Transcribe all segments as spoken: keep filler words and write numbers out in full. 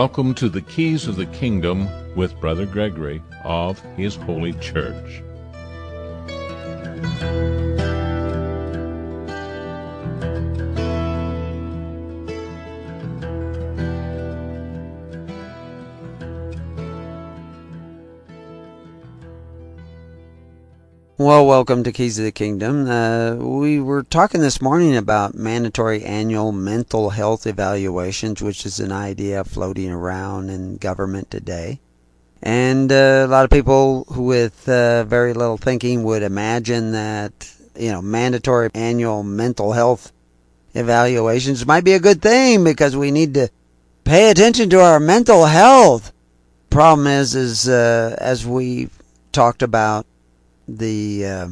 Welcome to the Keys of the Kingdom with Brother Gregory of His Holy Church. Well, welcome to Keys of the Kingdom. Uh, we were talking this morning about mandatory annual mental health evaluations, which is an idea floating around in government today. And uh, a lot of people with uh, very little thinking would imagine that, you know, mandatory annual mental health evaluations might be a good thing because we need to pay attention to our mental health. Problem is, is uh, as we talked about, the uh,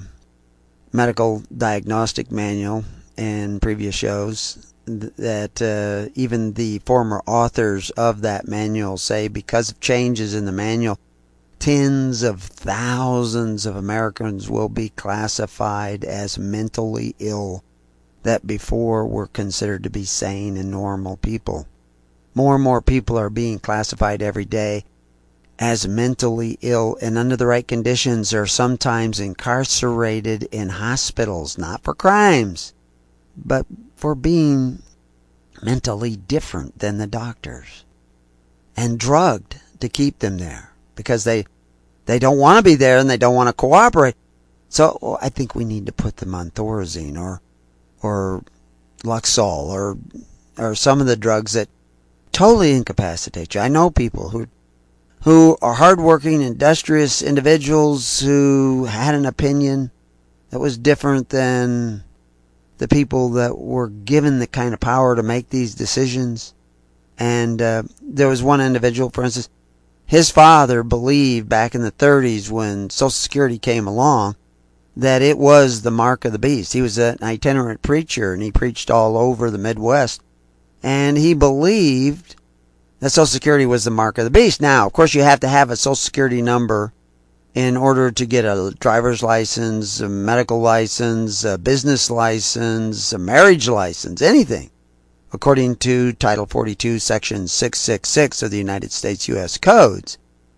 medical diagnostic manual in previous shows, that uh, even the former authors of that manual say because of changes in the manual, tens of thousands of Americans will be classified as mentally ill that before were considered to be sane and normal people. More and more people are being classified every day as mentally ill, and under the right conditions are sometimes incarcerated in hospitals, not for crimes, but for being mentally different than the doctors, and drugged to keep them there because they they don't want to be there and they don't want to cooperate. So I think we need to put them on Thorazine or or Luxol or or some of the drugs that totally incapacitate you. I know people who who are hardworking, industrious individuals who had an opinion that was different than the people that were given the kind of power to make these decisions. And uh, there was one individual, for instance, his father believed back in the thirties when Social Security came along that it was the mark of the beast. He was an itinerant preacher, and he preached all over the Midwest. And he believed that Social Security was the mark of the beast. Now, of course, you have to have a Social Security number in order to get a driver's license, a medical license, a business license, a marriage license, anything, according to Title forty-two, Section six six six of the United States U S Codes.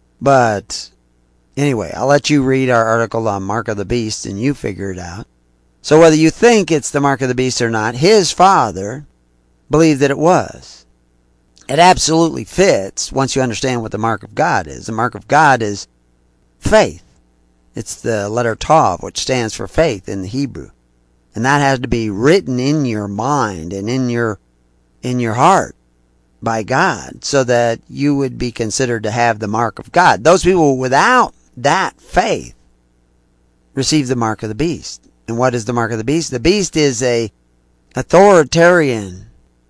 But anyway, I'll let you read our article on Mark of the Beast and you figure it out. So whether you think it's the mark of the beast or not, his father believed that it was. It absolutely fits once you understand what the mark of God is. The mark of God is faith. It's the letter Tav, which stands for faith in the Hebrew. And that has to be written in your mind and in your in your heart by God so that you would be considered to have the mark of God. Those people without that faith receive the mark of the beast. And what is the mark of the beast? The beast is a authoritarian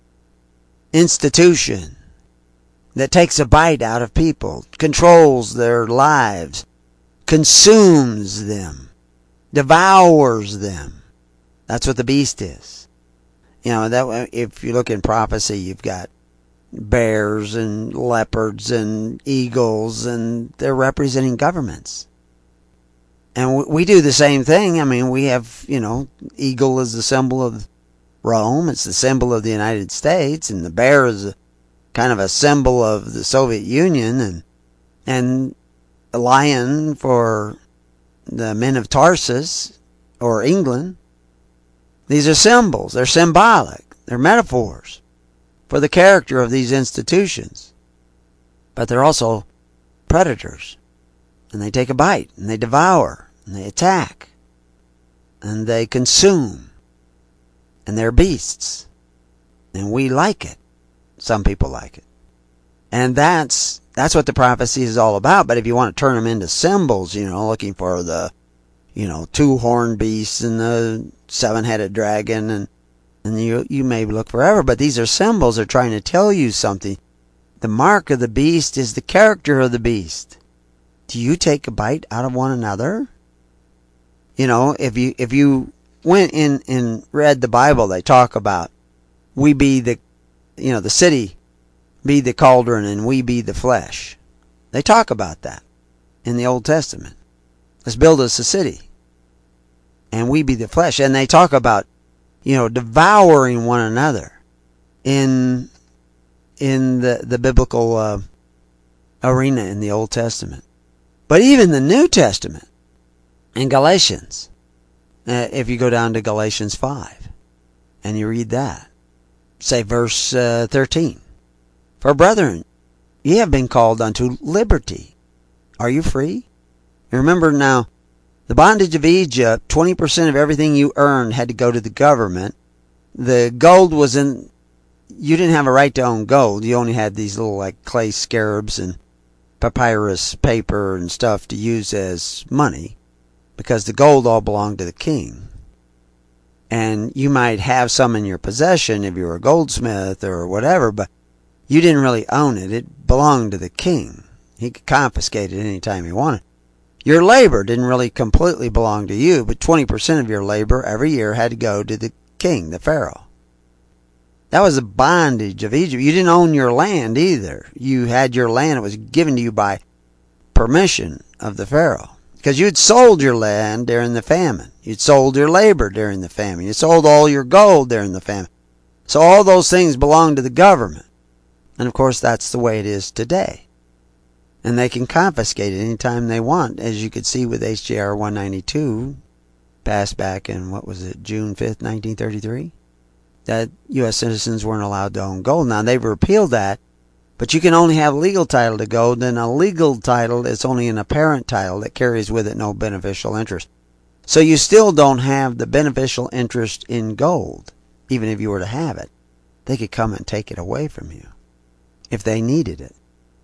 institution that takes a bite out of people, controls their lives, consumes them, devours them. That's what the beast is. You know, that if you look in prophecy, you've got bears and leopards and eagles, and they're representing governments. And we do the same thing. I mean, we have, you know, eagle is the symbol of Rome. It's the symbol of the United States, and the bear is a, kind of a symbol of the Soviet Union, and and a lion for the men of Tarsus or England. These are symbols. They're symbolic. They're metaphors for the character of these institutions. But they're also predators, and they take a bite, and they devour, and they attack, and they consume. And they're beasts. And we like it. Some people like it. And that's that's what the prophecy is all about. But if you want to turn them into symbols, you know, looking for the, you know, two-horned beasts and the seven-headed dragon, and, and you, you may look forever. But these are symbols. They're trying to tell you something. The mark of the beast is the character of the beast. Do you take a bite out of one another? You know, if you if you went in and read the Bible, they talk about we be the, you know, the city be the cauldron and we be the flesh. They talk about that in the Old Testament. Let's build us a city and we be the flesh. And they talk about, you know, devouring one another in in the, the biblical uh, arena in the Old Testament. But even the New Testament, in Galatians, uh, if you go down to Galatians five, and you read that, say verse uh, thirteen, "For brethren, ye have been called unto liberty. Are you free?" And remember now, the bondage of Egypt, twenty percent of everything you earned had to go to the government. The gold was in, you didn't have a right to own gold. You only had these little like clay scarabs and papyrus paper and stuff to use as money, because the gold all belonged to the king. And you might have some in your possession if you were a goldsmith or whatever, but you didn't really own it. It belonged to the king. He could confiscate it any time he wanted. Your labor didn't really completely belong to you, but twenty percent of your labor every year had to go to the king, the Pharaoh. That was the bondage of Egypt. You didn't own your land either. You had your land. It was given to you by permission of the Pharaoh. Because you had sold your land during the famine. You'd sold your labor during the famine. You sold all your gold during the famine. So all those things belong to the government. And of course that's the way it is today. And they can confiscate it anytime they want, as you could see with H J R one ninety-two, passed back in, what was it, June fifth, nineteen thirty-three? That U S citizens weren't allowed to own gold. Now they've repealed that, but you can only have legal title to gold, and a legal title is only an apparent title that carries with it no beneficial interest. So you still don't have the beneficial interest in gold, even if you were to have it. They could come and take it away from you if they needed it.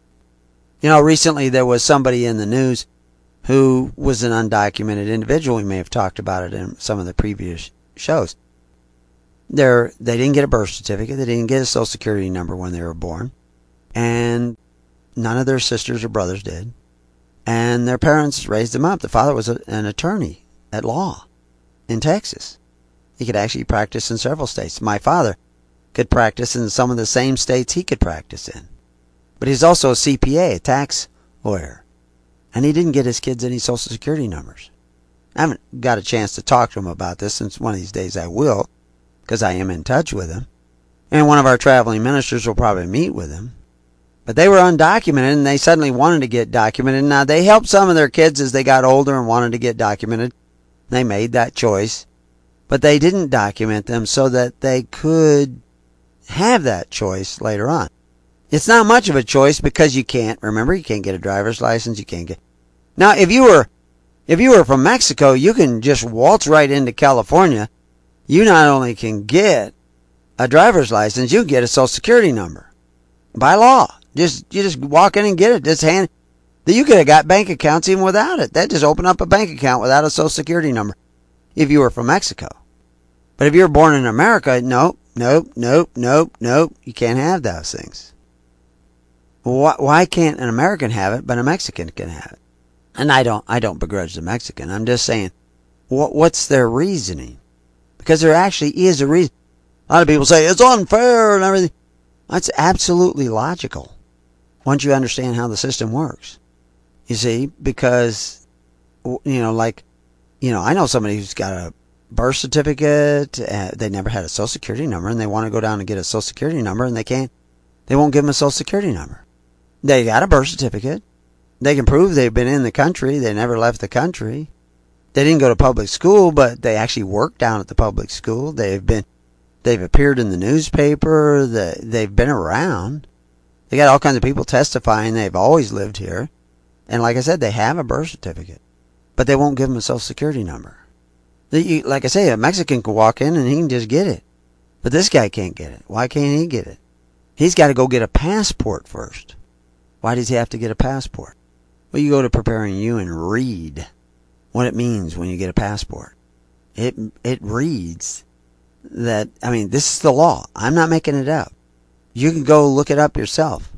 You know, recently there was somebody in the news who was an undocumented individual. We may have talked about it in some of the previous shows. They're, they didn't get a birth certificate. They didn't get a social security number when they were born. And none of their sisters or brothers did. And their parents raised them up. The father was a, an attorney at law in Texas. He could actually practice in several states. My father could practice in some of the same states he could practice in. But he's also a C P A, a tax lawyer. And he didn't get his kids any social security numbers. I haven't got a chance to talk to him about this, since one of these days I will, because I am in touch with him. And one of our traveling ministers will probably meet with him. But they were undocumented, and they suddenly wanted to get documented. Now, they helped some of their kids as they got older and wanted to get documented. They made that choice. But they didn't document them so that they could have that choice later on. It's not much of a choice, because you can't, remember, you can't get a driver's license, you can't get... Now, if you were, if you were from Mexico, you can just waltz right into California. You not only can get a driver's license, you can get a social security number. By law. Just, you just walk in and get it. Just hand, you could have got bank accounts even without it. They'd just open up a bank account without a social security number, if you were from Mexico. But if you were born in America, nope, nope, nope, nope, nope, you can't have those things. Why, why can't an American have it, but a Mexican can have it? And I don't, I don't begrudge the Mexican. I'm just saying, what, what's their reasoning? Because there actually is a reason. A lot of people say it's unfair and everything. That's absolutely logical once you understand how the system works. You see, because, you know, like, you know, I know somebody who's got a birth certificate, uh, they never had a social security number, and they want to go down and get a social security number, and they can't, they won't give them a social security number. They got a birth certificate. They can prove they've been in the country. They never left the country. They didn't go to public school, but they actually worked down at the public school. They've been, they've appeared in the newspaper. They, they've been around. They got all kinds of people testifying they've always lived here. And like I said, they have a birth certificate, but they won't give them a social security number. They, like I say, a Mexican can walk in and he can just get it. But this guy can't get it. Why can't he get it? He's got to go get a passport first. Why does he have to get a passport? Well, you go to Preparing You and read what it means when you get a passport. It it reads that, I mean, this is the law. I'm not making it up. You can go look it up yourself.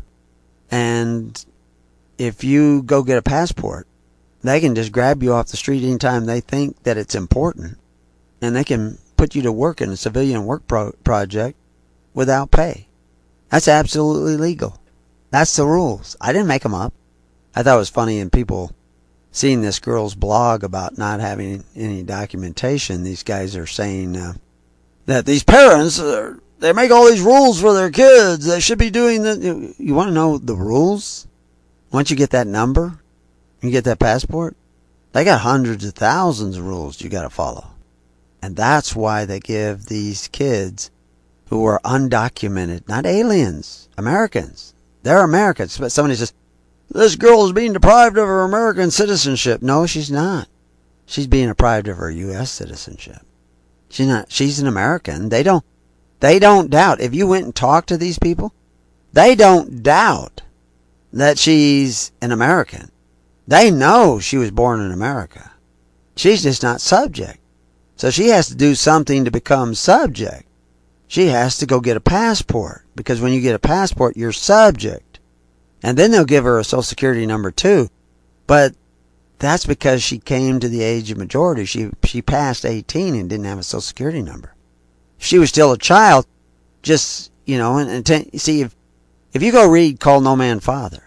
And if you go get a passport, they can just grab you off the street anytime they think that it's important. And they can put you to work in a civilian work pro- project without pay. That's absolutely legal. That's the rules. I didn't make them up. I thought it was funny, and people seeing this girl's blog about not having any documentation, these guys are saying uh, that these parents are, they make all these rules for their kids. They should be doing the. You want to know the rules? Once you get that number, you get that passport, they got hundreds of thousands of rules you got to follow. And that's why they give these kids who are undocumented, not aliens, Americans. They're Americans. But somebody says, this girl is being deprived of her American citizenship. No, she's not. She's being deprived of her U S citizenship. She's not. She's an American. They don't. They don't doubt. If you went and talked to these people, they don't doubt that she's an American. They know she was born in America. She's just not subject. So she has to do something to become subject. She has to go get a passport. Because when you get a passport, you're subject. And then they'll give her a Social Security number too. But that's because she came to the age of majority. She she passed eighteen and didn't have a Social Security number. If she was still a child, just, you know, and, and t- see, if, if you go read Call No Man Father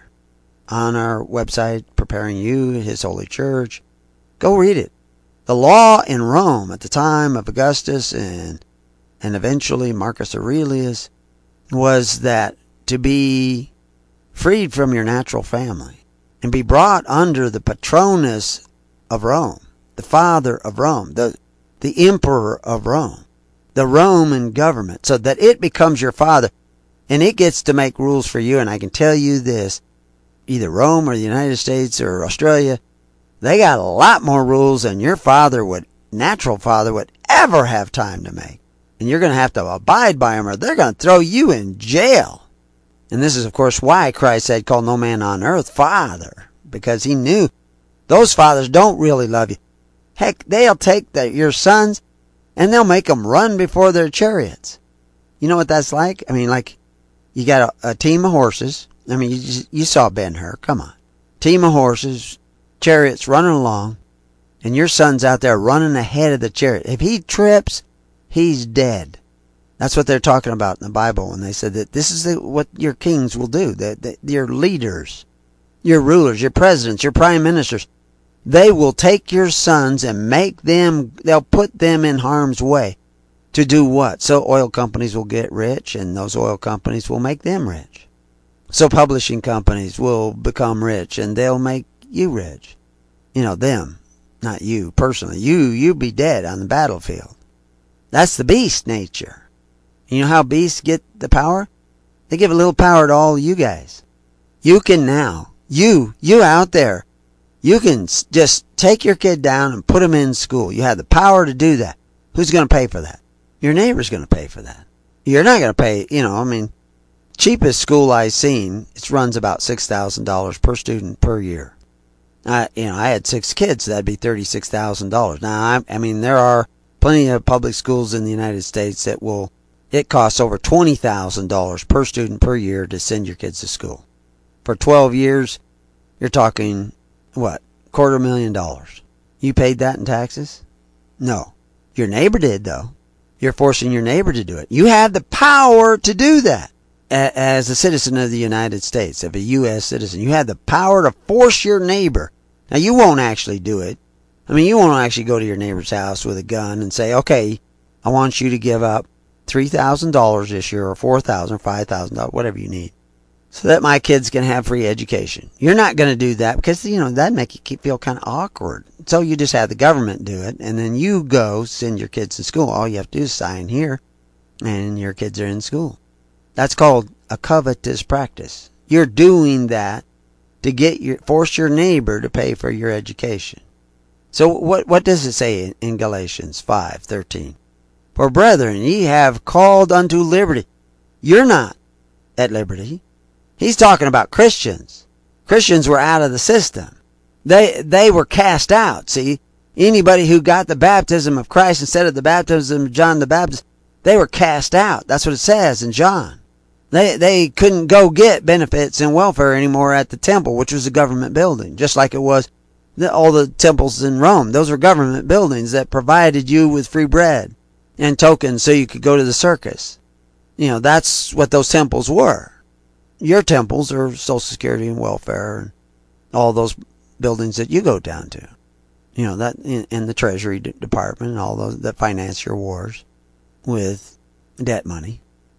on our website, Preparing You, His Holy Church, go read it. The law in Rome at the time of Augustus and and eventually Marcus Aurelius was that to be freed from your natural family and be brought under the patronus of Rome, the father of Rome, the, the emperor of Rome, the Roman government, so that it becomes your father and it gets to make rules for you. And I can tell you this, either Rome or the United States or Australia, they got a lot more rules than your father would, natural father would ever have time to make. And you're going to have to abide by them or they're going to throw you in jail. And this is, of course, why Christ said, call no man on earth Father. Because he knew those fathers don't really love you. Heck, they'll take the, your sons and they'll make them run before their chariots. You know what that's like? I mean, like, you got a, a team of horses. I mean, you, just, you saw Ben-Hur. Come on. Team of horses, chariots running along. And your son's out there running ahead of the chariot. If he trips, he's dead. That's what they're talking about in the Bible when they said that this is the, what your kings will do. That, that your leaders, your rulers, your presidents, your prime ministers, they will take your sons and make them, they'll put them in harm's way. To do what? So oil companies will get rich and those oil companies will make them rich. So publishing companies will become rich and they'll make you rich. You know, them, not you personally. You, you be dead on the battlefield. That's the beast nature. You know how beasts get the power? They give a little power to all you guys. You can now, you, you out there, you can just take your kid down and put him in school. You have the power to do that. Who's going to pay for that? Your neighbor's going to pay for that. You're not going to pay, you know, I mean, cheapest school I've seen, it runs about six thousand dollars per student per year. I, you know, I had six kids, so that'd be thirty-six thousand dollars. Now, I, I mean, there are plenty of public schools in the United States that will, it costs over twenty thousand dollars per student per year to send your kids to school. For twelve years, you're talking, what, quarter million dollars. You paid that in taxes? No. Your neighbor did, though. You're forcing your neighbor to do it. You have the power to do that. As a citizen of the United States, of a U S citizen, you have the power to force your neighbor. Now, you won't actually do it. I mean, you won't actually go to your neighbor's house with a gun and say, okay, I want you to give up three thousand dollars this year or four thousand dollars or five thousand dollars, whatever you need, so that my kids can have free education. You're not going to do that because, you know, that'd make you feel kind of awkward. So you just have the government do it, and then you go send your kids to school. All you have to do is sign here, and your kids are in school. That's called a covetous practice. You're doing that to get your force your neighbor to pay for your education. So what what does it say in, in Galatians five thirteen? For brethren, ye have called unto liberty. You're not at liberty. He's talking about Christians. Christians were out of the system. They they were cast out. See, anybody who got the baptism of Christ instead of the baptism of John the Baptist, they were cast out. That's what it says in John. They they couldn't go get benefits and welfare anymore at the temple, which was a government building, just like it was the, all the temples in Rome. Those were government buildings that provided you with free bread and tokens so you could go to the circus. You know, that's what those temples were. Your temples are Social Security and welfare and all those buildings that you go down to. You know, that in the Treasury Department and all those that finance your wars with debt money.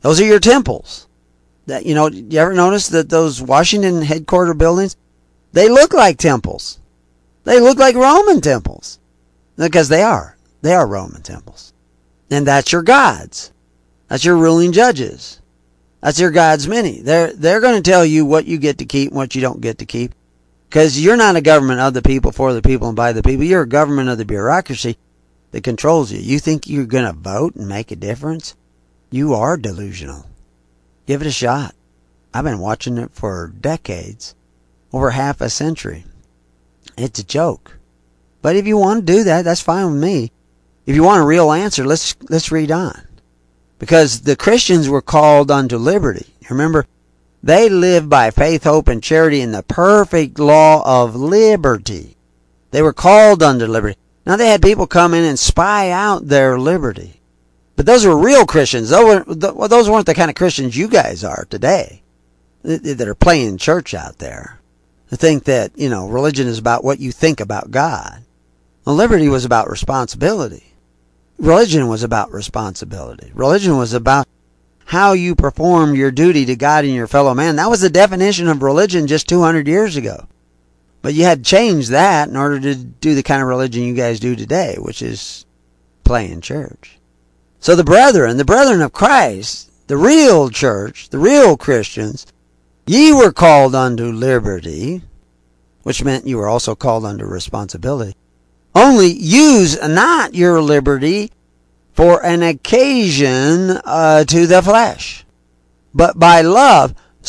Those are your temples. That, you know, you ever notice that those Washington headquarter buildings, they look like temples. They look like Roman temples. Because they are. They are Roman temples. And that's your gods. That's your ruling judges. That's your gods many. They're, they're going to tell you what you get to keep and what you don't get to keep. Because you're not a government of the people, for the people, and by the people. You're a government of the bureaucracy that controls you. You think you're going to vote and make a difference? You are delusional. Give it a shot. I've been watching it for decades. Over half a century. It's a joke. But if you want to do that, that's fine with me. If you want a real answer, let's let's read on. Because the Christians were called unto liberty. Remember, they lived by faith, hope, and charity in the perfect law of liberty. They were called unto liberty. Now they had people come in and spy out their liberty. But those were real Christians. Those weren't, those weren't the kind of Christians you guys are today. That are playing church out there. To think that, you know, religion is about what you think about God. Well, liberty was about responsibility. Religion was about responsibility. Religion was about how you perform your duty to God and your fellow man. That was the definition of religion just two hundred years ago. But you had to change that in order to do the kind of religion you guys do today, which is playing church. So the brethren, the brethren of Christ, the real church, the real Christians, ye were called unto liberty, which meant you were also called unto responsibility. Only use not your liberty for an occasion uh, to the flesh, but by love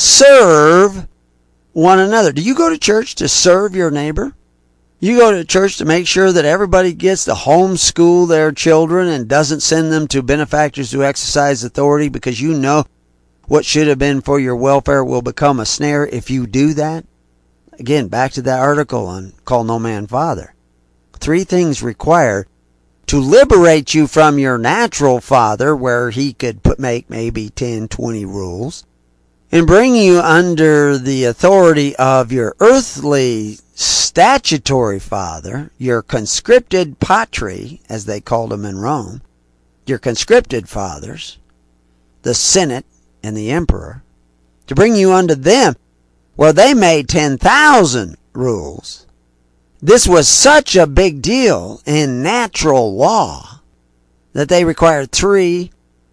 serve one another. Do you go to church to serve your neighbor? You go to church to make sure that everybody gets to homeschool their children and doesn't send them to benefactors who exercise authority because you know what should have been for your welfare will become a snare if you do that? Again, back to that article on Call No Man Father. Three things required to liberate you from your natural father, where he could put, make maybe ten, twenty rules, and bring you under the authority of your earthly statutory father, your conscripted patri, as they called them in Rome, your conscripted fathers, the Senate and the emperor, to bring you unto them, where they made ten thousand rules. This was such a big deal in natural law that they required three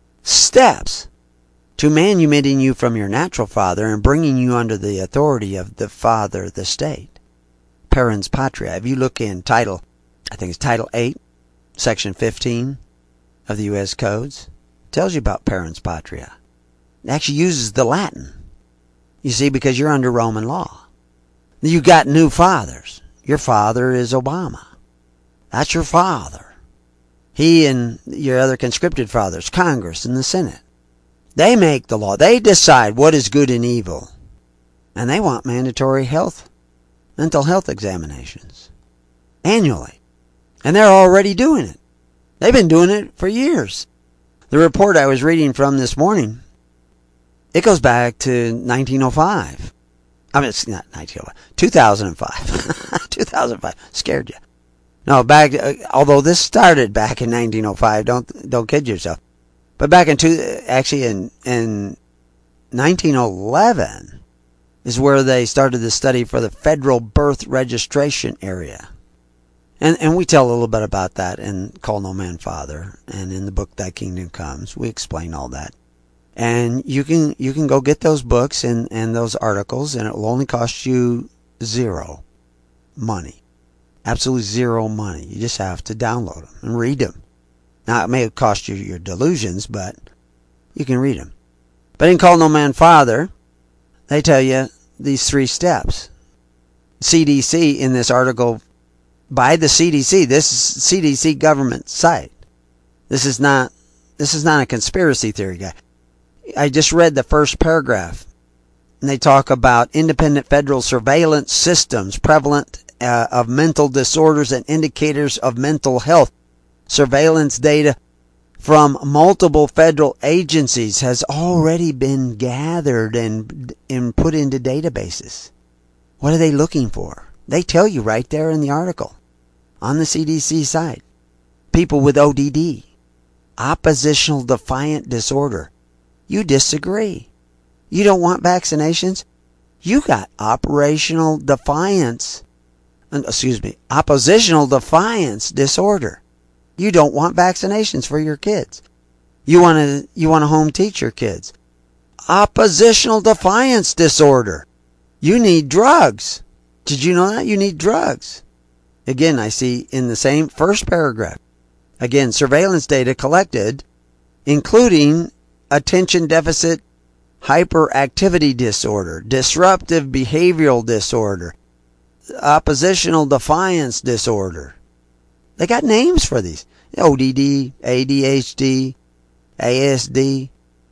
steps to manumitting you from your natural father and bringing you under the authority of the father, the state. Parens patria. If you look in title, I think it's title eight, section fifteen of the U S codes, it tells you about parens patria. It actually uses the Latin. You see, because you're under Roman law. You got new fathers. Your father is Obama. That's your father. He and your other conscripted fathers, Congress and the Senate. They make the law. They decide what is good and evil. And they want mandatory health, mental health examinations annually. And they're already doing it. They've been doing it for years. The report I was reading from this morning, it goes back to nineteen oh five. I mean, it's not nineteen oh five, two thousand five. two thousand five. Scared you. No, back, uh, although this started back in nineteen oh five, don't don't kid yourself. But back in two, actually in in nineteen eleven is where they started the study for the federal birth registration area. And and we tell a little bit about that in Call No Man Father, and in the book Thy Kingdom Comes. We explain all that. And you can you can go get those books and, and those articles, and it will only cost you zero money. Absolutely zero money. You just have to download them and read them. Now, it may cost you your delusions, but you can read them. But in Call No Man Father, they tell you these three steps. C D C, in this article by the C D C, this is C D C government site. This is not this is not a conspiracy theory guy. I just read the first paragraph, and they talk about independent federal surveillance systems prevalent uh, of mental disorders and indicators of mental health. Surveillance data from multiple federal agencies has already been gathered and, and put into databases. What are they looking for? They tell you right there in the article on the C D C site. People with O D D, oppositional defiant disorder. You disagree. You don't want vaccinations? You got operational defiance, excuse me, oppositional defiance disorder. You don't want vaccinations for your kids. You want to you want to home teach your kids. Oppositional defiance disorder. You need drugs. Did you know that? You need drugs. Again, I see in the same first paragraph. Again, surveillance data collected, including attention deficit hyperactivity disorder, disruptive behavioral disorder, oppositional defiance disorder. They got names for these. O D D, A D H D, A S D.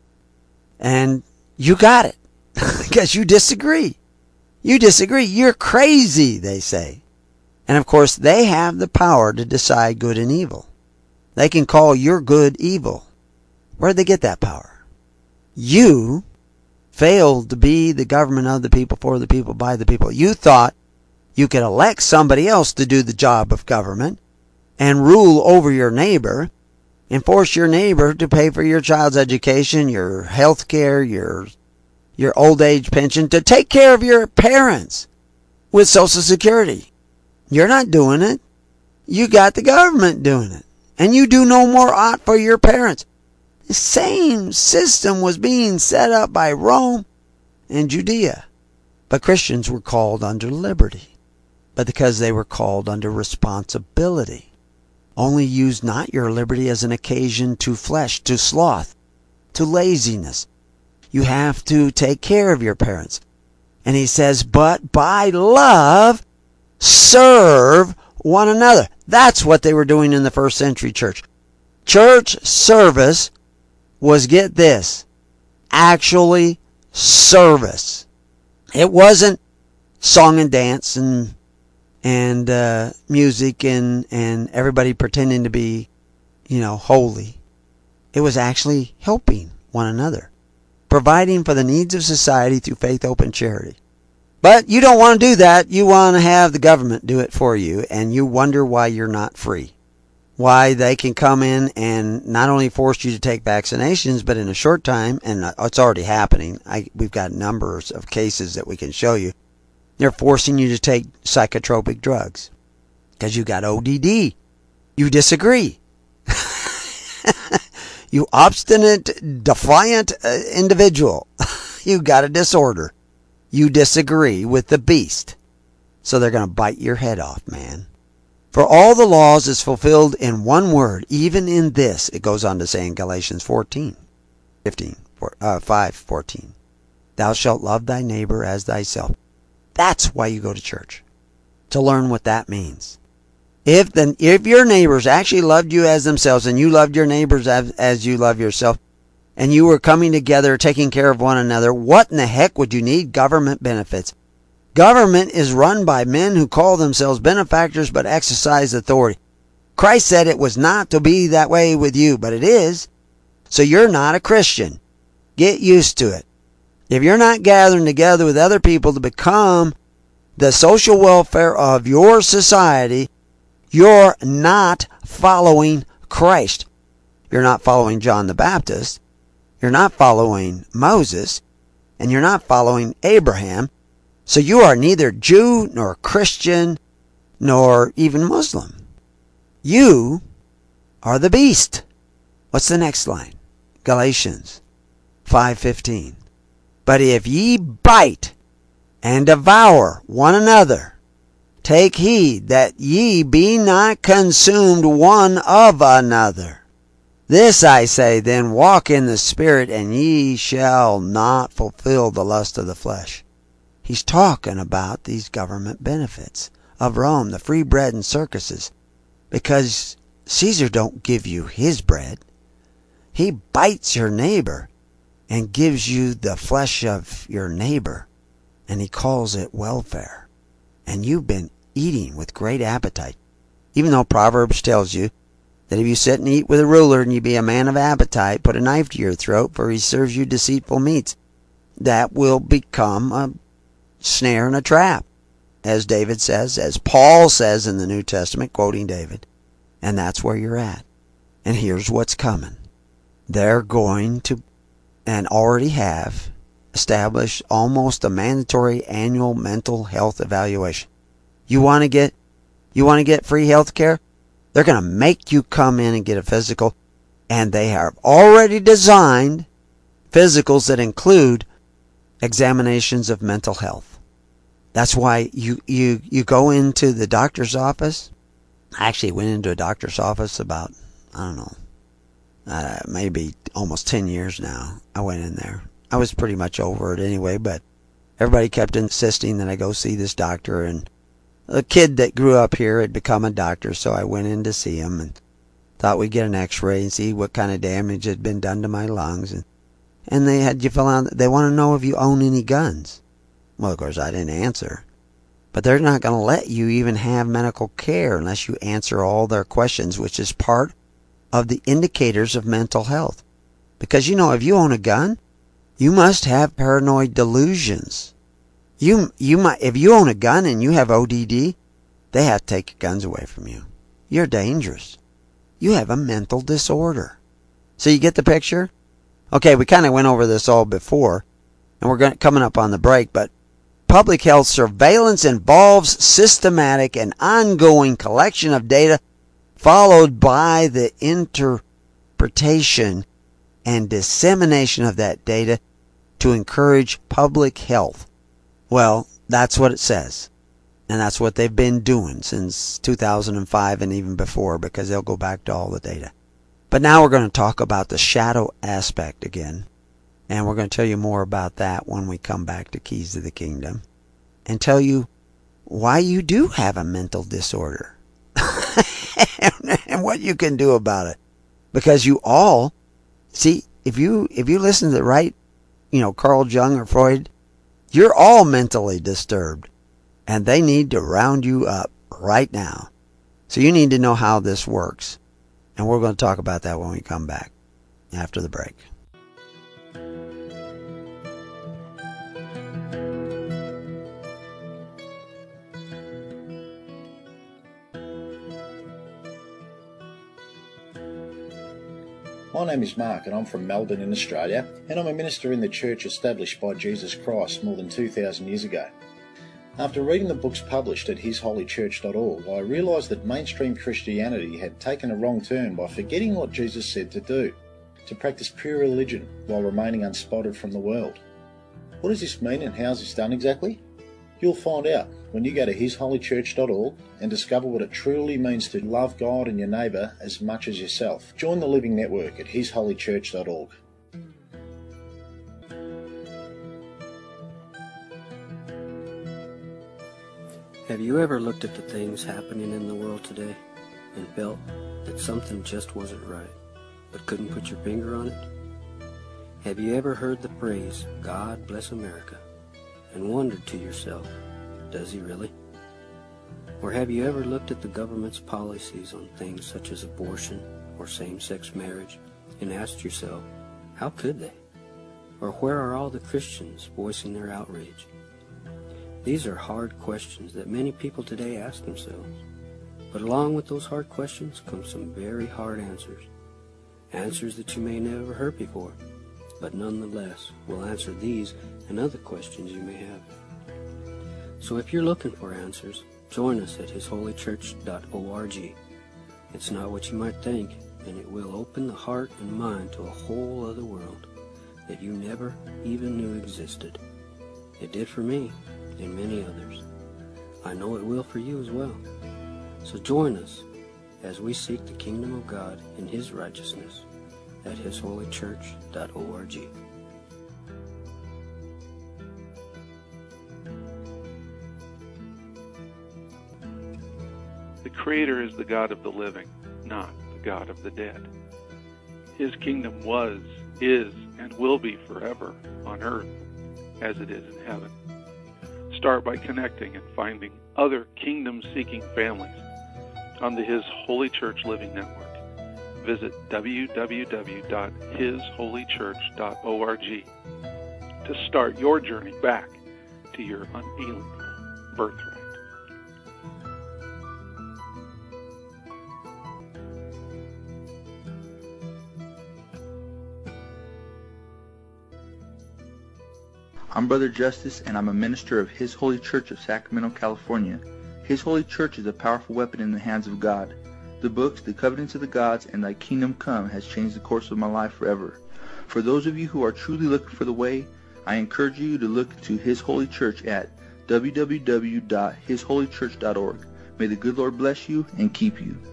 And you got it. Because you disagree. You disagree. You're crazy, they say. And of course, they have the power to decide good and evil. They can call your good evil. Where'd they get that power? You failed to be the government of the people, for the people, by the people. You thought you could elect somebody else to do the job of government and rule over your neighbor and force your neighbor to pay for your child's education, your health care, your, your old age pension, to take care of your parents with Social Security. You're not doing it. You got the government doing it. And you do no more ought for your parents. The same system was being set up by Rome and Judea. But Christians were called under liberty. But because they were called under responsibility. Only use not your liberty as an occasion to flesh, to sloth, to laziness. You have to take care of your parents. And he says, but by love, serve one another. That's what they were doing in the first century church. Church service was, get this, actually service. It wasn't song and dance and and uh, music and, and everybody pretending to be, you know, holy. It was actually helping one another, providing for the needs of society through faith, hope, and charity. But you don't want to do that. You want to have the government do it for you, and you wonder why you're not free. Why they can come in and not only force you to take vaccinations, but in a short time, and it's already happening. I, we've got numbers of cases that we can show you. They're forcing you to take psychotropic drugs because you got O D D. You disagree. You obstinate, defiant uh, individual. You got a disorder. You disagree with the beast. So they're going to bite your head off, man. For all the laws is fulfilled in one word, even in this, it goes on to say in Galatians fourteen, fifteen, uh, five, fourteen. Thou shalt love thy neighbor as thyself. That's why you go to church. To learn what that means. If the, if your neighbors actually loved you as themselves, and you loved your neighbors as, as you love yourself, and you were coming together, taking care of one another, what in the heck would you need government benefits? Government is run by men who call themselves benefactors but exercise authority. Christ said it was not to be that way with you, but it is. So you're not a Christian. Get used to it. If you're not gathering together with other people to become the social welfare of your society, you're not following Christ. You're not following John the Baptist. You're not following Moses. And you're not following Abraham. So you are neither Jew nor Christian nor even Muslim. You are the beast. What's the next line? Galatians five fifteen. But if ye bite and devour one another, take heed that ye be not consumed one of another. This I say then, walk in the Spirit, and ye shall not fulfill the lust of the flesh. He's talking about these government benefits of Rome, the free bread and circuses, because Caesar don't give you his bread. He bites your neighbor and gives you the flesh of your neighbor, and he calls it welfare. And you've been eating with great appetite, even though Proverbs tells you that if you sit and eat with a ruler and you be a man of appetite, put a knife to your throat, for he serves you deceitful meats. That will become a snare and a trap, as David says, as Paul says in the New Testament, quoting David. And that's where you're at. And here's what's coming. They're going to and already have established almost a mandatory annual mental health evaluation. You want to get you want to get free health care? They're going to make you come in and get a physical, and they have already designed physicals that include examinations of mental health. That's why you, you, you go into the doctor's office. I actually went into a doctor's office about, I don't know, uh, maybe almost ten years now. I went in there. I was pretty much over it anyway, but everybody kept insisting that I go see this doctor, and a kid that grew up here had become a doctor, so I went in to see him and thought we'd get an x-ray and see what kind of damage had been done to my lungs. And, and they had you fill out, they want to know if you own any guns. Well, of course, I didn't answer. But they're not going to let you even have medical care unless you answer all their questions, which is part of the indicators of mental health. Because, you know, if you own a gun, you must have paranoid delusions. You, you might, if you own a gun and you have O D D, they have to take your guns away from you. You're dangerous. You have a mental disorder. So you get the picture? Okay, we kind of went over this all before, and we're going, coming up on the break, but public health surveillance involves systematic and ongoing collection of data followed by the interpretation and dissemination of that data to encourage public health. Well, that's what it says. And that's what they've been doing since two thousand five and even before, because they'll go back to all the data. But now we're going to talk about the shadow aspect again. And we're going to tell you more about that when we come back to Keys to the Kingdom. And tell you why you do have a mental disorder. And what you can do about it. Because you all, see, if you if you listen to the right, you know, Carl Jung or Freud, you're all mentally disturbed. And they need to round you up right now. So you need to know how this works. And we're going to talk about that when we come back after the break. My name is Mark and I'm from Melbourne in Australia, and I'm a minister in the church established by Jesus Christ more than two thousand years ago. After reading the books published at his holy church dot org, I realised that mainstream Christianity had taken a wrong turn by forgetting what Jesus said to do, to practice pure religion while remaining unspotted from the world. What does this mean and how is this done exactly? You'll find out when you go to his holy church dot org and discover what it truly means to love God and your neighbour as much as yourself. Join the Living Network at his holy church dot org. Have you ever looked at the things happening in the world today and felt that something just wasn't right, but couldn't put your finger on it? Have you ever heard the phrase, God bless America, and wondered to yourself, does he really? Or have you ever looked at the government's policies on things such as abortion or same-sex marriage and asked yourself, how could they? Or where are all the Christians voicing their outrage? These are hard questions that many people today ask themselves. But along with those hard questions come some very hard answers. Answers that you may never heard before, but nonetheless will answer these and other questions you may have. So if you're looking for answers, join us at his holy church dot org. It's not what you might think, and it will open the heart and mind to a whole other world that you never even knew existed. It did for me and many others. I know it will for you as well. So join us as we seek the kingdom of God and his righteousness at his holy church dot org. The Creator is the God of the living, not the God of the dead. His kingdom was, is, and will be forever on earth as it is in heaven. Start by connecting and finding other kingdom-seeking families on the His Holy Church Living Network. Visit w w w dot his holy church dot org to start your journey back to your unalienable birthright. I'm Brother Justice, and I'm a minister of His Holy Church of Sacramento, California. His Holy Church is a powerful weapon in the hands of God. The books, The Covenants of the Gods, and Thy Kingdom Come has changed the course of my life forever. For those of you who are truly looking for the way, I encourage you to look to His Holy Church at w w w dot his holy church dot org. May the good Lord bless you and keep you.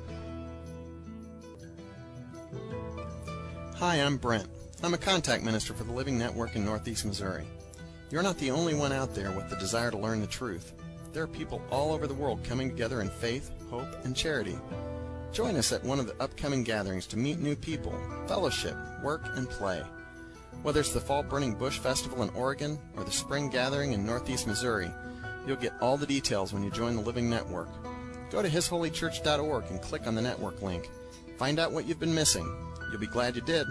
Hi, I'm Brent. I'm a contact minister for the Living Network in Northeast Missouri. You're not the only one out there with the desire to learn the truth. There are people all over the world coming together in faith, hope, and charity. Join us at one of the upcoming gatherings to meet new people, fellowship, work, and play. Whether it's the Fall Burning Bush Festival in Oregon or the Spring Gathering in Northeast Missouri, you'll get all the details when you join the Living Network. Go to his holy church dot org and click on the network link. Find out what you've been missing. You'll be glad you did.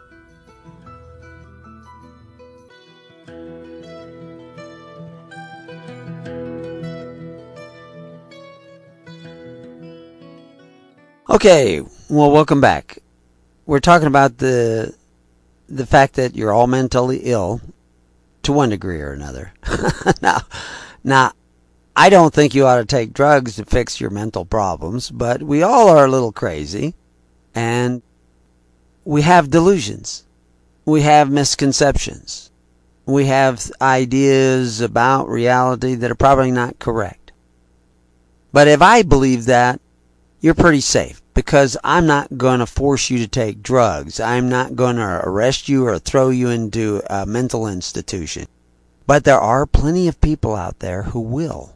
Okay, well, welcome back. We're talking about the the fact that you're all mentally ill to one degree or another. now, now, I don't think you ought to take drugs to fix your mental problems, but we all are a little crazy, and we have delusions. We have misconceptions. We have ideas about reality that are probably not correct. But if I believe that, you're pretty safe, because I'm not going to force you to take drugs. I'm not going to arrest you or throw you into a mental institution. But there are plenty of people out there who will.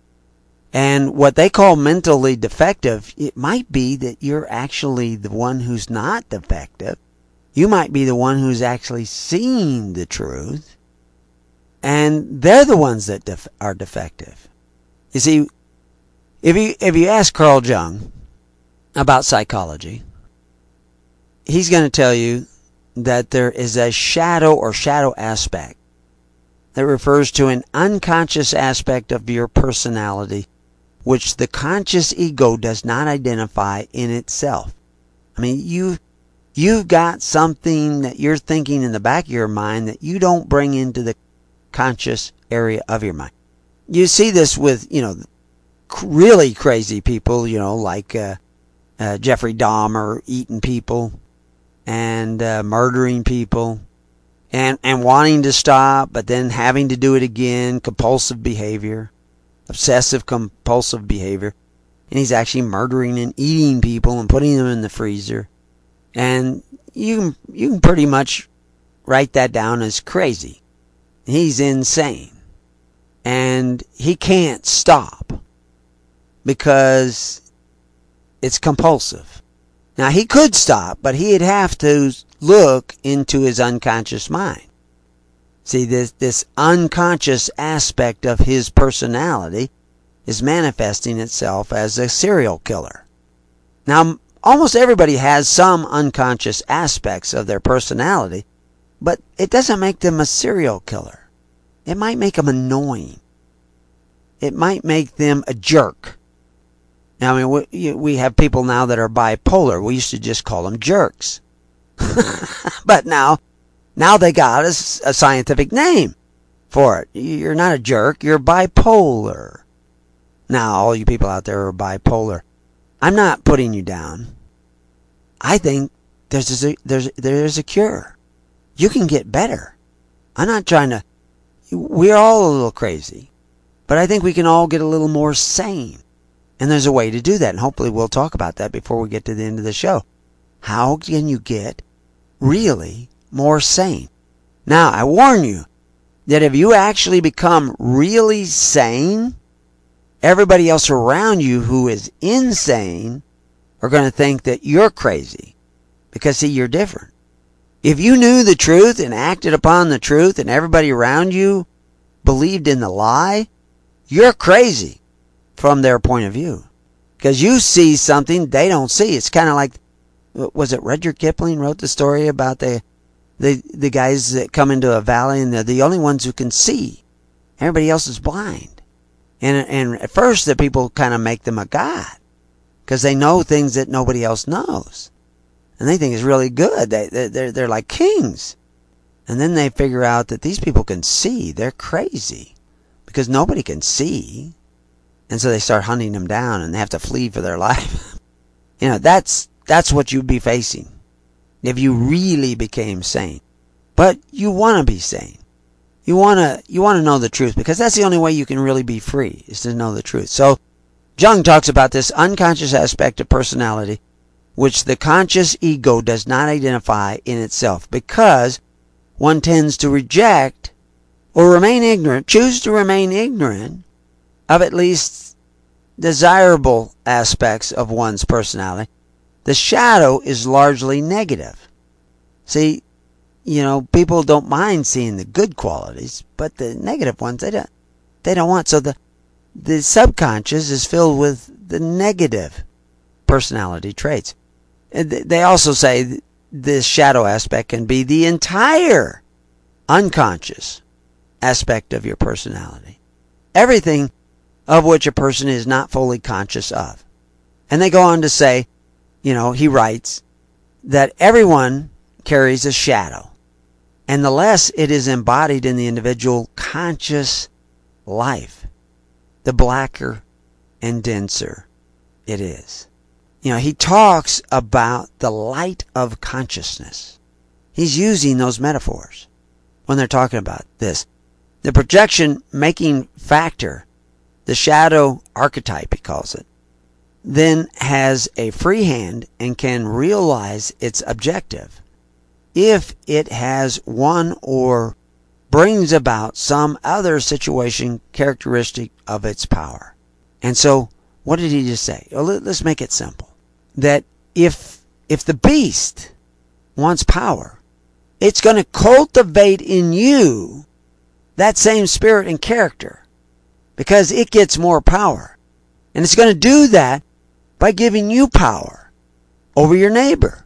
And what they call mentally defective, it might be that you're actually the one who's not defective. You might be the one who's actually seeing the truth. And they're the ones that def- are defective. You see, If you if you ask Carl Jung about psychology, he's going to tell you that there is a shadow or shadow aspect that refers to an unconscious aspect of your personality which the conscious ego does not identify in itself. I mean, you you've got something that you're thinking in the back of your mind that you don't bring into the conscious area of your mind. You see this with, you know, really crazy people, you know, like uh, uh, Jeffrey Dahmer eating people and uh, murdering people and, and wanting to stop, but then having to do it again, compulsive behavior, obsessive compulsive behavior. And he's actually murdering and eating people and putting them in the freezer. And you can, you can pretty much write that down as crazy. He's insane. And he can't stop because it's compulsive. Now, he could stop, but he'd have to look into his unconscious mind. See, this, this unconscious aspect of his personality is manifesting itself as a serial killer. Now, almost everybody has some unconscious aspects of their personality, but it doesn't make them a serial killer. It might make them annoying. It might make them a jerk. Now, I mean, we, we have people now that are bipolar. We used to just call them jerks. But now, now they got a, a scientific name for it. You're not a jerk, you're bipolar. Now, all you people out there are bipolar. I'm not putting you down. I think there's a, there's, there's a cure. You can get better. I'm not trying to... We're all a little crazy. But I think we can all get a little more sane. And there's a way to do that. And hopefully we'll talk about that before we get to the end of the show. How can you get really more sane? Now, I warn you that if you actually become really sane, everybody else around you who is insane are going to think that you're crazy. Because, see, you're different. If you knew the truth and acted upon the truth and everybody around you believed in the lie, you're crazy from their point of view. Because you see something they don't see. It's kind of like, was it Rudyard Kipling wrote the story about the, the, the guys that come into a valley and they're the only ones who can see. Everybody else is blind. And, and at first the people kind of make them a god. Because they know things that nobody else knows. And they think it's really good. They, they're, they're like kings. And then they figure out that these people can see. They're crazy because nobody can see. And so they start hunting them down and they have to flee for their life. You know, that's that's what you'd be facing if you really became sane. But you want to be sane. You want to you want to know the truth, because that's the only way you can really be free, is to know the truth. So Jung talks about this unconscious aspect of personality, which the conscious ego does not identify in itself, because one tends to reject or remain ignorant, choose to remain ignorant of at least desirable aspects of one's personality. The shadow is largely negative. See, you know, people don't mind seeing the good qualities, but the negative ones they don't they don't want. So the the subconscious is filled with the negative personality traits. And they also say this shadow aspect can be the entire unconscious aspect of your personality. Everything of which a person is not fully conscious of. And they go on to say, you know, he writes that everyone carries a shadow. And the less it is embodied in the individual conscious life, the blacker and denser it is. You know, he talks about the light of consciousness. He's using those metaphors when they're talking about this. The projection making factor, the shadow archetype, he calls it, then has a free hand and can realize its objective if it has one or brings about some other situation characteristic of its power. And so, what did he just say? Well, let's make it simple. That if if the beast wants power, it's going to cultivate in you that same spirit and character, because it gets more power. And it's going to do that by giving you power over your neighbor.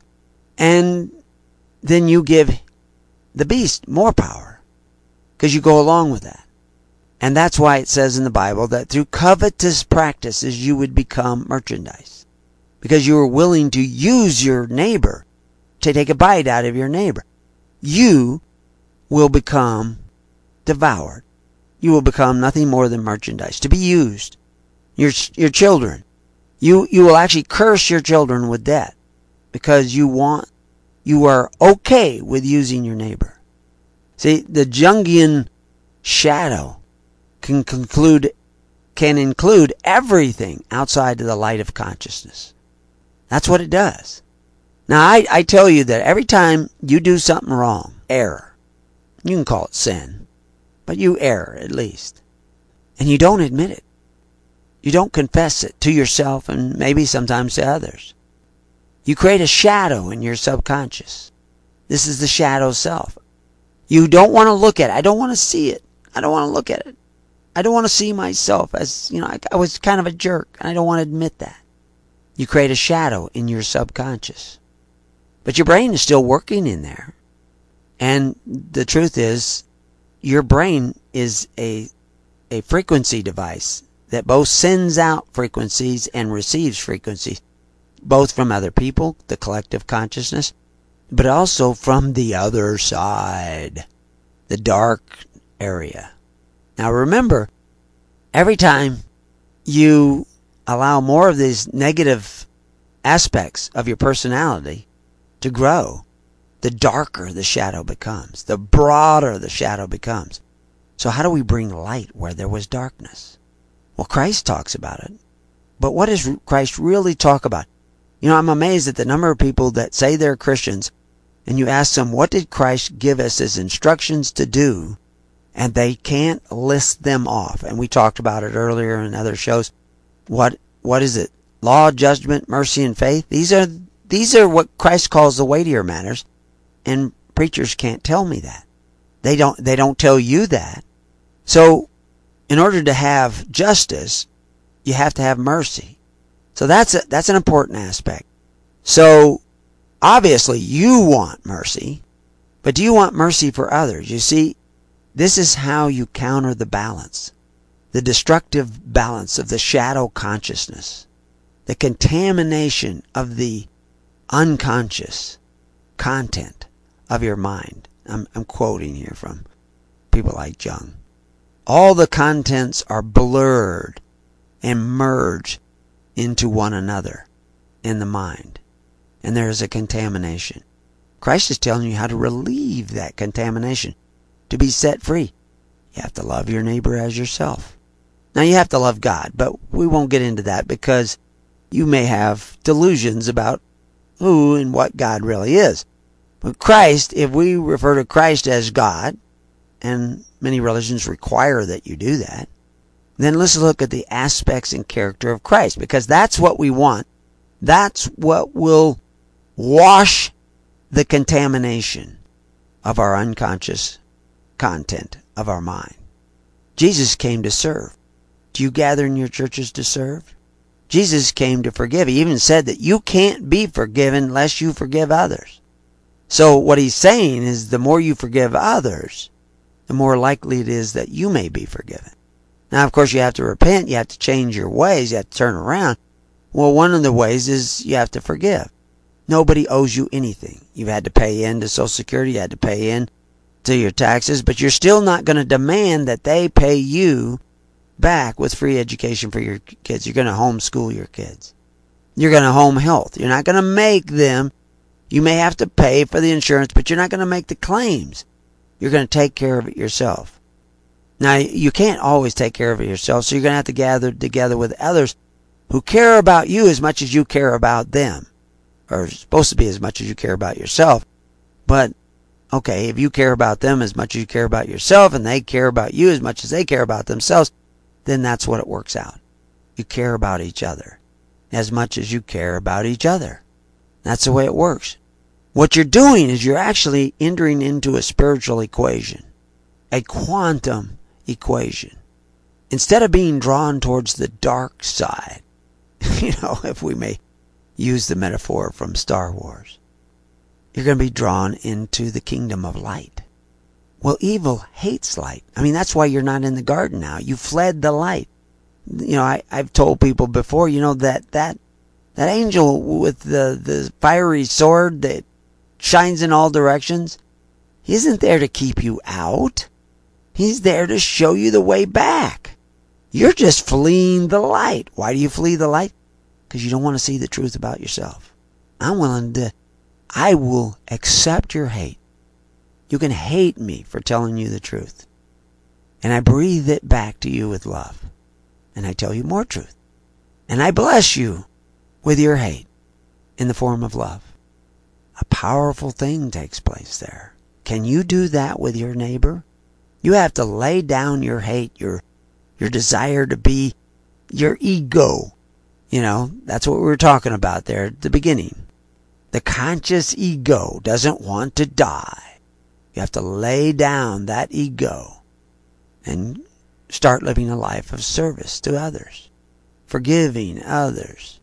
And then you give the beast more power, because you go along with that. And that's why it says in the Bible that through covetous practices you would become merchandise, because you are willing to use your neighbor to take a bite out of your neighbor. You will become devoured. You will become nothing more than merchandise to be used. Your your children, you you will actually curse your children with death, because you want you are okay with using your neighbor. See, the Jungian shadow can conclude can include everything outside of the light of consciousness. That's what it does. Now, I, I tell you that every time you do something wrong, error, you can call it sin, but you err at least, and you don't admit it. You don't confess it to yourself and maybe sometimes to others. You create a shadow in your subconscious. This is the shadow self. You don't want to look at it. I don't want to see it. I don't want to look at it. I don't want to see myself as, you know, I, I was kind of a jerk, and I don't want to admit that. You create a shadow in your subconscious. But your brain is still working in there. And the truth is, your brain is a, a frequency device that both sends out frequencies and receives frequencies, both from other people, the collective consciousness, but also from the other side, the dark area. Now remember, every time you allow more of these negative aspects of your personality to grow, the darker the shadow becomes, the broader the shadow becomes. So how do we bring light where there was darkness? Well, Christ talks about it. But what does Christ really talk about? You know, I'm amazed at the number of people that say they're Christians, and you ask them, what did Christ give us as instructions to do? And they can't list them off. And we talked about it earlier in other shows. What what is it? Law, judgment, mercy, and faith. These are these are what Christ calls the weightier matters, and preachers can't tell me that. They don't they don't tell you that. So, in order to have justice, you have to have mercy. So that's a, that's an important aspect. So, obviously, you want mercy, but do you want mercy for others? You see, this is how you counter the balance, the destructive balance of the shadow consciousness, the contamination of the unconscious content of your mind. I'm, I'm quoting here from people like Jung. All the contents are blurred and merged into one another in the mind. And there is a contamination. Christ is telling you how to relieve that contamination, to be set free. You have to love your neighbor as yourself. Now you have to love God, but we won't get into that because you may have delusions about who and what God really is. But Christ, if we refer to Christ as God, and many religions require that you do that, then let's look at the aspects and character of Christ, because that's what we want. That's what will wash the contamination of our unconscious content of our mind. Jesus came to serve. Do you gather in your churches to serve? Jesus came to forgive. He even said that you can't be forgiven unless you forgive others. So what he's saying is the more you forgive others, the more likely it is that you may be forgiven. Now, of course, you have to repent. You have to change your ways. You have to turn around. Well, one of the ways is you have to forgive. Nobody owes you anything. You've had to pay in to Social Security. You had to pay in to your taxes. But you're still not going to demand that they pay you back with free education for your kids. You're going to homeschool your kids. You're going to home health. You're not going to make them. You may have to pay for the insurance, but you're not going to make the claims. You're going to take care of it yourself. Now, you can't always take care of it yourself, so you're going to have to gather together with others who care about you as much as you care about them. Or supposed to be as much as you care about yourself. But, okay, if you care about them as much as you care about yourself, and they care about you as much as they care about themselves, then that's what it works out. You care about each other as much as you care about each other. That's the way it works. What you're doing is you're actually entering into a spiritual equation, a quantum equation. Instead of being drawn towards the dark side, you know, if we may use the metaphor from Star Wars, you're going to be drawn into the kingdom of light. Well, evil hates light. I mean, that's why you're not in the garden now. You fled the light. You know, I, I've told people before, you know, that that, that angel with the, the fiery sword that shines in all directions, he isn't there to keep you out. He's there to show you the way back. You're just fleeing the light. Why do you flee the light? Because you don't want to see the truth about yourself. I'm willing to, I will accept your hate. You can hate me for telling you the truth. And I breathe it back to you with love. And I tell you more truth. And I bless you with your hate in the form of love. A powerful thing takes place there. Can you do that with your neighbor? You have to lay down your hate, your your desire to be, your ego. You know, that's what we were talking about there at the beginning. The conscious ego doesn't want to die. You have to lay down that ego and start living a life of service to others, forgiving others,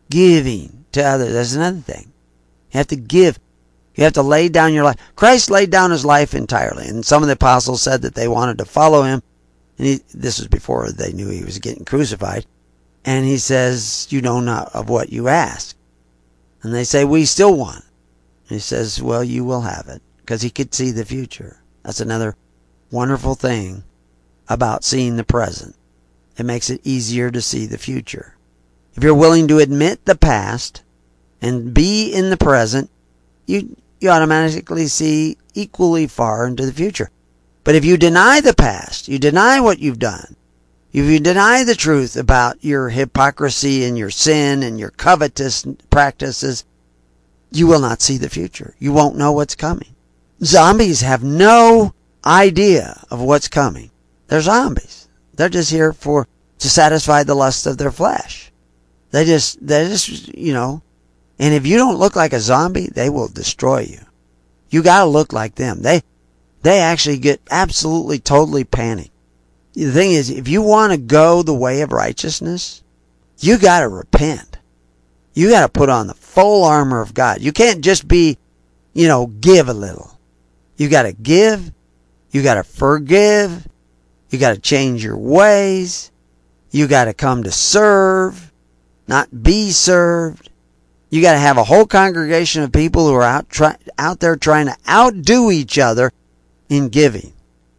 giving to others. That's another thing. You have to give. You have to lay down your life. Christ laid down his life entirely. And some of the apostles said that they wanted to follow him. And he, this was before they knew he was getting crucified. And he says, you know not of what you ask. And they say, we still want. And he says, well, you will have it. Because he could see the future. That's another wonderful thing about seeing the present. It makes it easier to see the future. If you're willing to admit the past and be in the present, you you automatically see equally far into the future. But if you deny the past, you deny what you've done, if you deny the truth about your hypocrisy and your sin and your covetous practices, you will not see the future. You won't know what's coming. Zombies have no idea of what's coming. They're zombies. They're just here for to satisfy the lust of their flesh. They just, they just, you know, and if you don't look like a zombie, they will destroy you. You gotta look like them. They, they actually get absolutely, totally panicked. The thing is, if you want to go the way of righteousness, you gotta repent. You gotta put on the full armor of God. You can't just be, you know, give a little. You gotta give. You gotta forgive. You gotta change your ways. You gotta come to serve, not be served. You got to have a whole congregation of people who are out try, out there trying to outdo each other in giving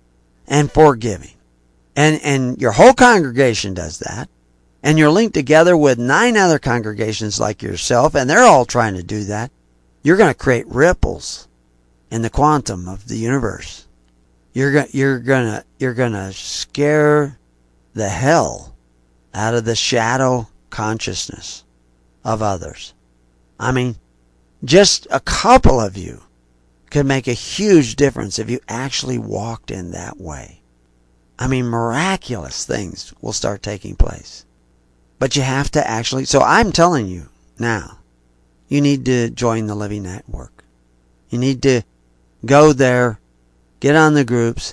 and forgiving. And and your whole congregation does that. And you're linked together with nine other congregations like yourself, and they're all trying to do that. You're going to create ripples in the quantum of the universe. You're going you're going to you're going to scare the hell out of the shadow consciousness of others. I mean, just a couple of you could make a huge difference if you actually walked in that way. I mean, miraculous things will start taking place. But you have to actually, so I'm telling you now, you need to join the Living Network. You need to go there, get on the groups,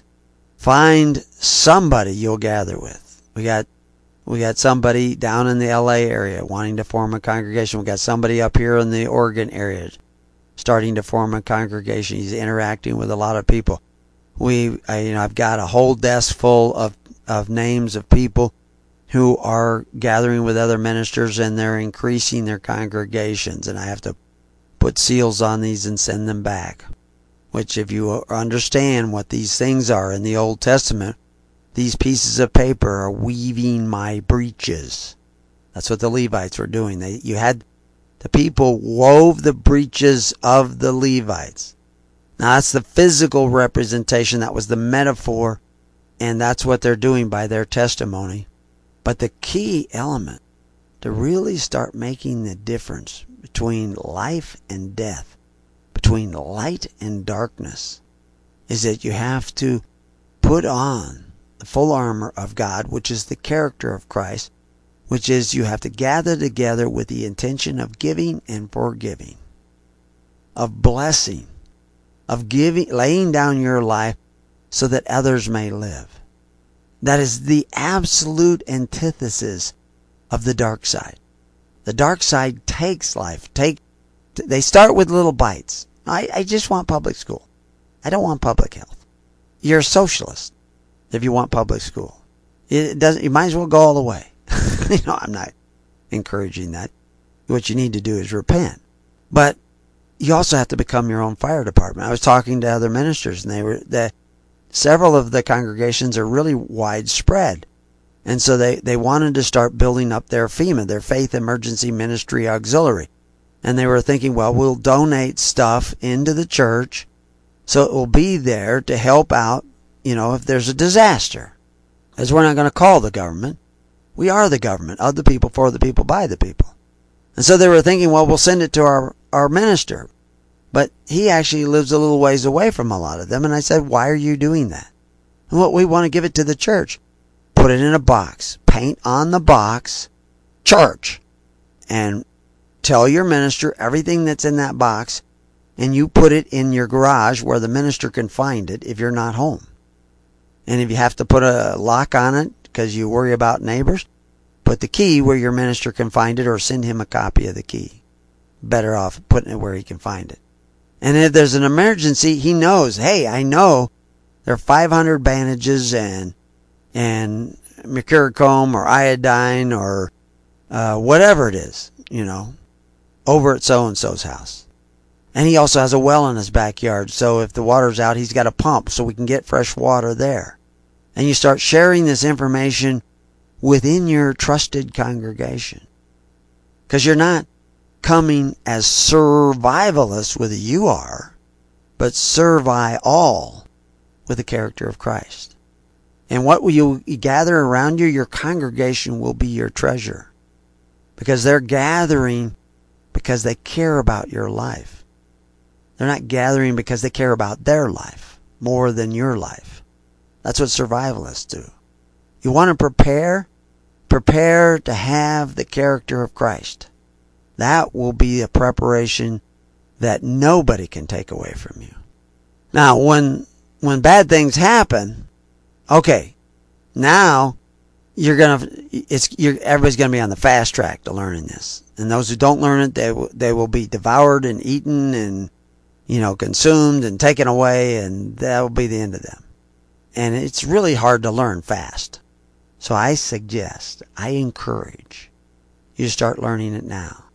find somebody you'll gather with. We got we got somebody down in the L A area wanting to form a congregation. We got somebody up here in the Oregon area starting to form a congregation. He's interacting with a lot of people. We, I, you know, I've got a whole desk full of of names of people who are gathering with other ministers, and they're increasing their congregations. And I have to put seals on these and send them back. Which, if you understand what these things are in the Old Testament, these pieces of paper are weaving my breeches. That's what the Levites were doing. They, you had the people wove the breeches of the Levites. Now that's the physical representation. That was the metaphor, and that's what they're doing by their testimony. But the key element to really start making the difference between life and death, between light and darkness, is that you have to put on the full armor of God, which is the character of Christ, which is you have to gather together with the intention of giving and forgiving, of blessing, of giving, laying down your life so that others may live. That is the absolute antithesis of the dark side. The dark side takes life. Take, they start with little bites. I, I just want public school. I don't want public health. You're a socialist if you want public school. It doesn't. You might as well go all the way. You know, I'm not encouraging that. What you need to do is repent. But you also have to become your own fire department. I was talking to other ministers, and they were the several of the congregations are really widespread, and so they they wanted to start building up their FEMA, their Faith Emergency Ministry Auxiliary, and they were thinking, well, we'll donate stuff into the church, so it will be there to help out. You know, if there's a disaster, because we're not going to call the government. We are the government, of the people, for the people, by the people. And so they were thinking, well, we'll send it to our, our minister. But he actually lives a little ways away from a lot of them. And I said, why are you doing that? And what we want to give it to the church. Put it in a box. Paint on the box, church. And tell your minister everything that's in that box. And you put it in your garage where the minister can find it if you're not home. And if you have to put a lock on it because you worry about neighbors, put the key where your minister can find it, or send him a copy of the key. Better off putting it where he can find it. And if there's an emergency, he knows, hey, I know there are five hundred bandages and and mercurochrome or iodine or uh, whatever it is, you know, over at so-and-so's house. And he also has a well in his backyard, so if the water's out, he's got a pump so we can get fresh water there. And you start sharing this information within your trusted congregation. Because you're not coming as survivalists with a you are, but servi all with the character of Christ. And what will you gather around you? Your congregation will be your treasure. Because they're gathering because they care about your life. They're not gathering because they care about their life more than your life. That's what survivalists do. You want to prepare? Prepare to have the character of Christ. That will be a preparation that nobody can take away from you. Now, when when bad things happen, okay, now you're gonna it's you're everybody's gonna be on the fast track to learning this, and those who don't learn it, they will they will be devoured and eaten and, you know, consumed and taken away, and that will be the end of them. And it's really hard to learn fast. So I suggest, I encourage you to start learning it now.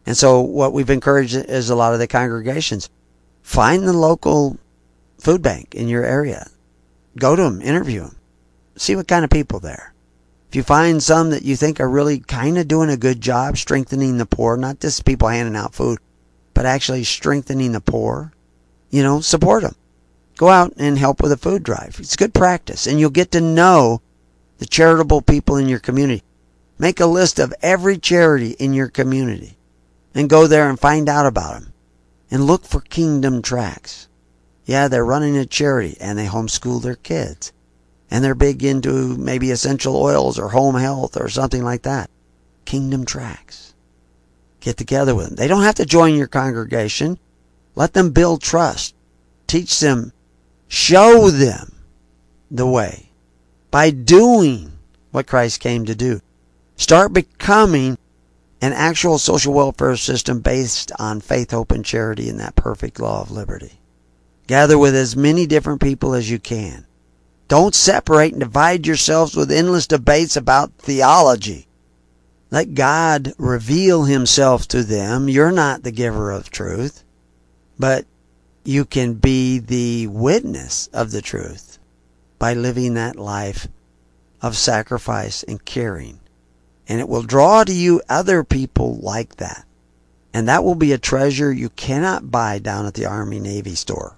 And so what we've encouraged is a lot of the congregations, find the local food bank in your area. Go to them, interview them, see what kind of people there. If you find some that you think are really kind of doing a good job strengthening the poor, not just people handing out food, but actually strengthening the poor, you know, support them. Go out and help with a food drive. It's good practice, and you'll get to know the charitable people in your community. Make a list of every charity in your community and go there and find out about them. And look for Kingdom tracts. Yeah, they're running a charity and they homeschool their kids. And they're big into maybe essential oils or home health or something like that. Kingdom tracts. Get together with them. They don't have to join your congregation. Let them build trust. Teach them. Show them the way by doing what Christ came to do. Start becoming an actual social welfare system based on faith, hope, and charity in that perfect law of liberty. Gather with as many different people as you can. Don't separate and divide yourselves with endless debates about theology. Let God reveal himself to them. You're not the giver of truth, but you can be the witness of the truth by living that life of sacrifice and caring. And it will draw to you other people like that. And that will be a treasure you cannot buy down at the Army Navy store.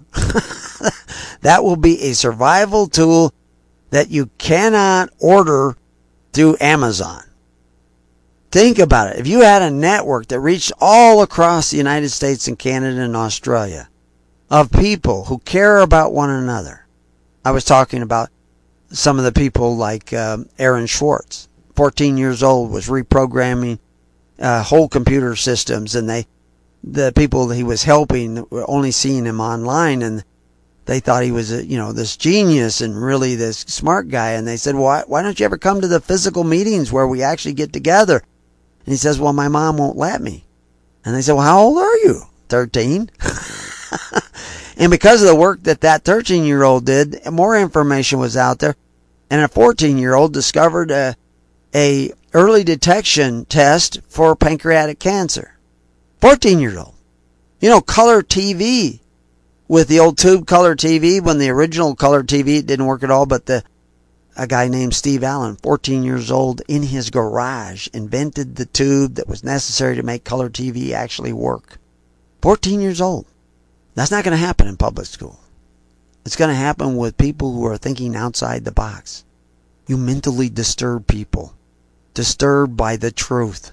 That will be a survival tool that you cannot order through Amazon. Think about it. If you had a network that reached all across the United States and Canada and Australia of people who care about one another. I was talking about some of the people like um, Aaron Schwartz. fourteen years old, was reprogramming uh, whole computer systems, and they, the people that he was helping were only seeing him online, and they thought he was, a, you know, this genius and really this smart guy. And they said, well, why, why don't you ever come to the physical meetings where we actually get together? And he says, well, my mom won't let me. And they said, well, how old are you? thirteen. And because of the work that that thirteen-year-old did, more information was out there. And a fourteen-year-old discovered a, a early detection test for pancreatic cancer. fourteen-year-old. You know, color T V. With the old tube color T V, when the original color T V didn't work at all, but the a guy named Steve Allen, fourteen years old, in his garage, invented the tube that was necessary to make color T V actually work. fourteen years old. That's not going to happen in public school. It's going to happen with people who are thinking outside the box. You mentally disturb people. Disturbed by the truth.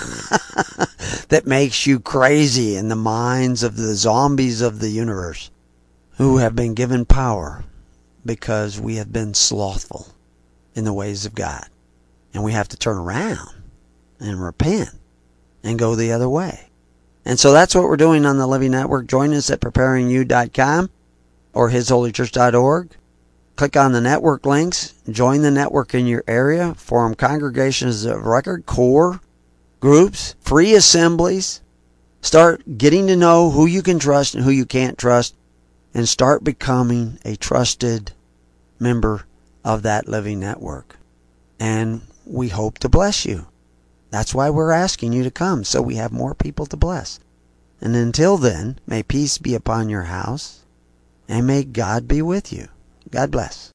That makes you crazy in the minds of the zombies of the universe who have been given power because we have been slothful in the ways of God. And we have to turn around and repent and go the other way. And so that's what we're doing on the Living Network. Join us at preparing you dot com or his holy church dot org. Click on the network links. Join the network in your area. Form congregations of record, core groups, free assemblies. Start getting to know who you can trust and who you can't trust. And start becoming a trusted member of that Living Network. And we hope to bless you. That's why we're asking you to come, so we have more people to bless. And until then, may peace be upon your house, and may God be with you. God bless.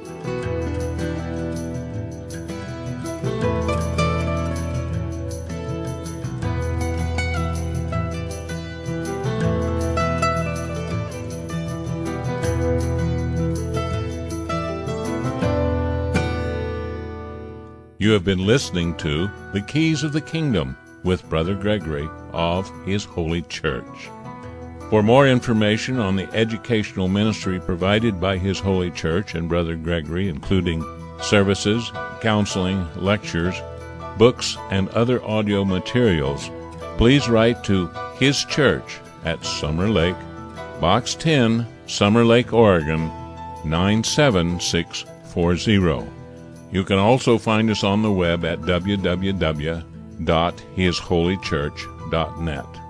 You have been listening to The Keys of the Kingdom with Brother Gregory of His Holy Church. For more information on the educational ministry provided by His Holy Church and Brother Gregory, including services, counseling, lectures, books, and other audio materials, please write to His Church at Summer Lake, Box ten, Summer Lake, Oregon, nine seven six four zero. You can also find us on the web at w w w dot his holy church dot net.